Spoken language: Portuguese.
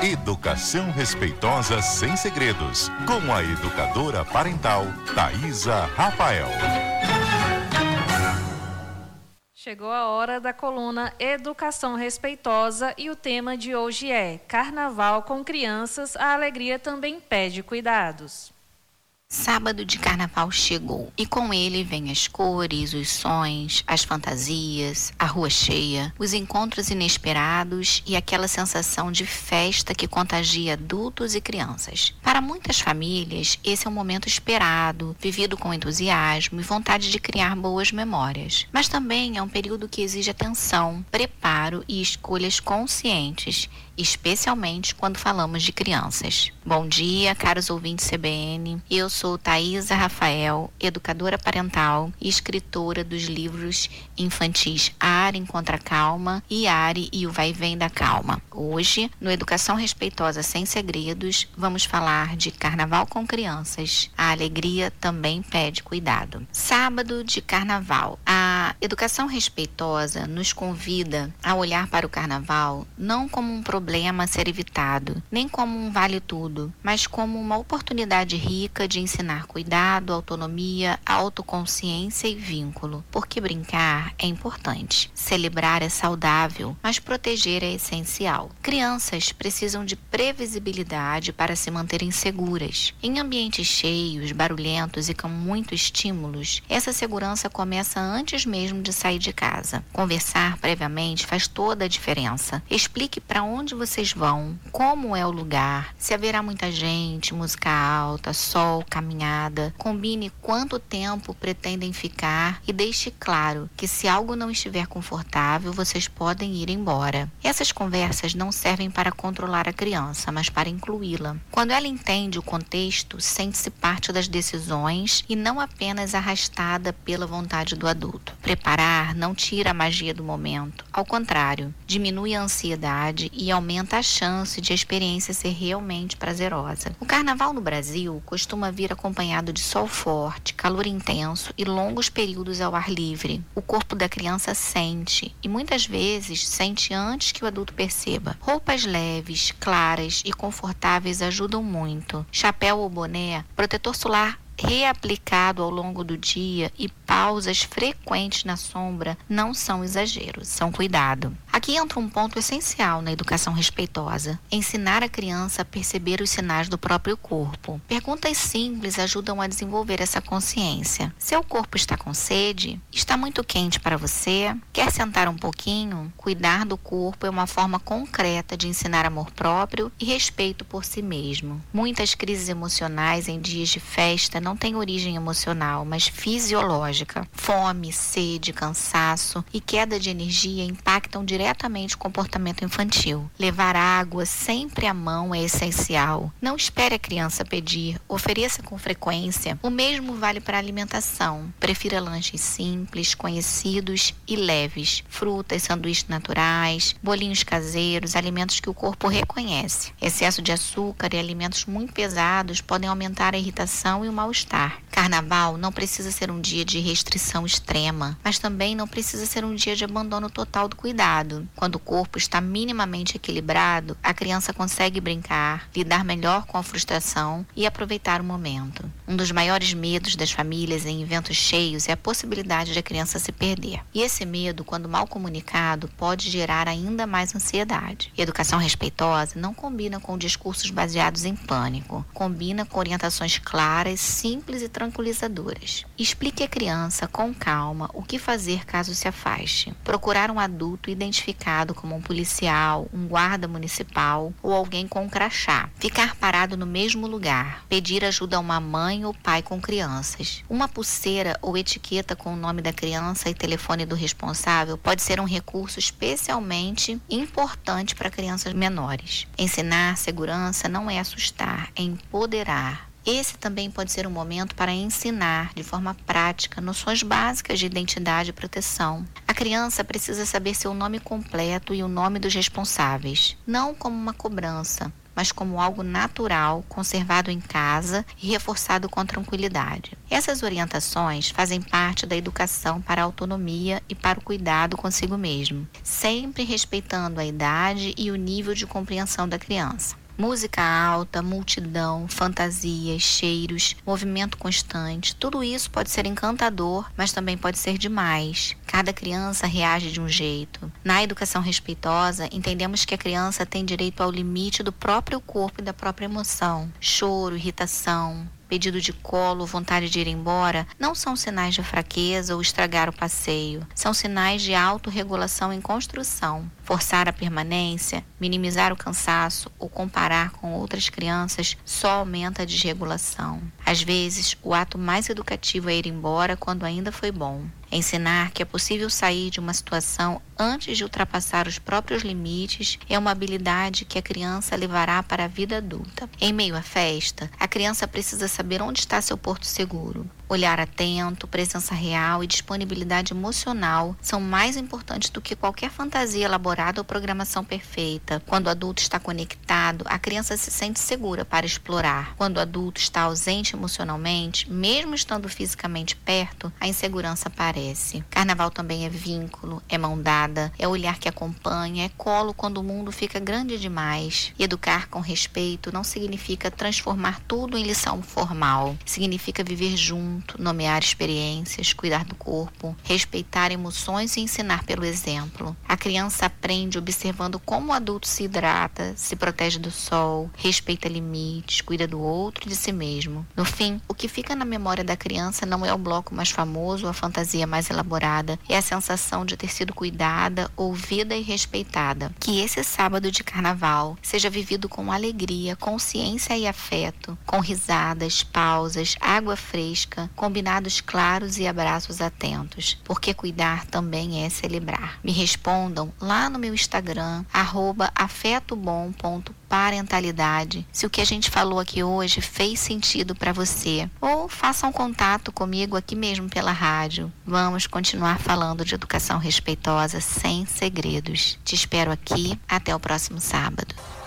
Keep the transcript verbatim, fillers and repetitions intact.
Educação respeitosa sem segredos, com a educadora parental Thaisa Rafael. Chegou a hora da coluna Educação Respeitosa e o tema de hoje é Carnaval com crianças, a alegria também pede cuidados. Sábado de carnaval chegou e com ele vem as cores, os sons, as fantasias, a rua cheia, os encontros inesperados e aquela sensação de festa que contagia adultos e crianças. Para muitas famílias, esse é um momento esperado, vivido com entusiasmo e vontade de criar boas memórias. Mas também é um período que exige atenção, preparo e escolhas conscientes, especialmente quando falamos de crianças. Bom dia, caros ouvintes C B N. Eu sou Thaisa Rafael, educadora parental e escritora dos livros infantis Ari Encontra Calma e Ari e o Vai e Vem da Calma. Hoje, no Educação Respeitosa Sem Segredos, vamos falar de Carnaval com crianças. A alegria também pede cuidado. Sábado de Carnaval. A Educação Respeitosa nos convida a olhar para o Carnaval não como um problema a ser evitado, nem como um vale-tudo, mas como uma oportunidade rica de ensinar cuidado, autonomia, autoconsciência e vínculo. Porque brincar é importante, celebrar é saudável, mas proteger é essencial. Crianças precisam de previsibilidade para se manterem seguras. Em ambientes cheios, barulhentos e com muitos estímulos, essa segurança começa antes mesmo de sair de casa. Conversar previamente faz toda a diferença. Explique para onde vocês vão, como é o lugar, se haverá muita gente, música alta, sol, caminhada. Combine quanto tempo pretendem ficar e deixe claro que se algo não estiver confortável, vocês podem ir embora. Essas conversas não servem para controlar a criança, mas para incluí-la. Quando ela entende o contexto, sente-se parte das decisões e não apenas arrastada pela vontade do adulto. Preparar não tira a magia do momento. Ao contrário, diminui a ansiedade e aumenta a chance de a experiência ser realmente prazerosa. O carnaval no Brasil costuma vir acompanhado de sol forte, calor intenso e longos períodos ao ar livre. O corpo da criança sente, e muitas vezes sente antes que o adulto perceba. Roupas leves, claras e confortáveis ajudam muito. Chapéu ou boné, protetor solar reaplicado ao longo do dia e pausas frequentes na sombra não são exageros, são cuidado. Aqui entra um ponto essencial na educação respeitosa: ensinar a criança a perceber os sinais do próprio corpo. Perguntas simples ajudam a desenvolver essa consciência. Seu corpo está com sede? Está muito quente para você? Quer sentar um pouquinho? Cuidar do corpo é uma forma concreta de ensinar amor próprio e respeito por si mesmo. Muitas crises emocionais em dias de festa não têm origem emocional, mas fisiológica. Fome, sede, cansaço e queda de energia impactam diretamente o comportamento infantil. Levar água sempre à mão é essencial. Não espere a criança pedir, ofereça com frequência. O mesmo vale para a alimentação. Prefira lanches simples, conhecidos e leves. Frutas, sanduíches naturais, bolinhos caseiros, alimentos que o corpo reconhece. Excesso de açúcar e alimentos muito pesados podem aumentar a irritação e o mal-estar. Carnaval não precisa ser um dia de restrição extrema, mas também não precisa ser um dia de abandono total do cuidado. Quando o corpo está minimamente equilibrado, a criança consegue brincar, lidar melhor com a frustração e aproveitar o momento. Um dos maiores medos das famílias em eventos cheios é a possibilidade de a criança se perder. E esse medo, quando mal comunicado, pode gerar ainda mais ansiedade. Educação respeitosa não combina com discursos baseados em pânico. Combina com orientações claras, simples e tranquilizadoras. Explique à criança com calma o que fazer caso se afaste. Procurar um adulto identificado como um policial, um guarda municipal ou alguém com um crachá. Ficar parado no mesmo lugar. Pedir ajuda a uma mãe ou pai com crianças. Uma pulseira ou etiqueta com o nome da criança e telefone do responsável pode ser um recurso especialmente importante para crianças menores. Ensinar segurança não é assustar, é empoderar. Esse também pode ser um momento para ensinar, de forma prática, noções básicas de identidade e proteção. A criança precisa saber seu nome completo e o nome dos responsáveis, não como uma cobrança, mas como algo natural, conservado em casa e reforçado com tranquilidade. Essas orientações fazem parte da educação para a autonomia e para o cuidado consigo mesmo, sempre respeitando a idade e o nível de compreensão da criança. Música alta, multidão, fantasias, cheiros, movimento constante, tudo isso pode ser encantador, mas também pode ser demais. Cada criança reage de um jeito. Na educação respeitosa, entendemos que a criança tem direito ao limite do próprio corpo e da própria emoção. Choro, irritação, pedido de colo, vontade de ir embora, não são sinais de fraqueza ou estragar o passeio. São sinais de autorregulação em construção. Forçar a permanência, minimizar o cansaço ou comparar com outras crianças só aumenta a desregulação. Às vezes, o ato mais educativo é ir embora quando ainda foi bom. Ensinar que é possível sair de uma situação antes de ultrapassar os próprios limites é uma habilidade que a criança levará para a vida adulta. Em meio à festa, a criança precisa saber onde está seu porto seguro. Olhar atento, presença real e disponibilidade emocional são mais importantes do que qualquer fantasia elaborada ou programação perfeita. Quando o adulto está conectado, a criança se sente segura para explorar. Quando o adulto está ausente emocionalmente, mesmo estando fisicamente perto, a insegurança aparece. Carnaval também é vínculo, é mão dada, é olhar que acompanha, é colo quando o mundo fica grande demais. E educar com respeito não significa transformar tudo em lição formal. Significa viver junto, nomear experiências, cuidar do corpo, respeitar emoções e ensinar pelo exemplo. A criança aprende observando como o adulto se hidrata, se protege do sol, respeita limites, cuida do outro e de si mesmo. No fim, o que fica na memória da criança não é o bloco mais famoso ou a fantasia mais elaborada, é a sensação de ter sido cuidada, ouvida e respeitada. Que esse sábado de carnaval seja vivido com alegria, consciência e afeto, com risadas, pausas, água fresca, combinados claros e abraços atentos, porque cuidar também é celebrar. Me respondam lá no meu Instagram, arroba afetobom ponto parentalidade, se o que a gente falou aqui hoje fez sentido para você, ou façam contato comigo aqui mesmo pela rádio. Vamos continuar falando de educação respeitosa sem segredos. Te espero aqui, até o próximo sábado.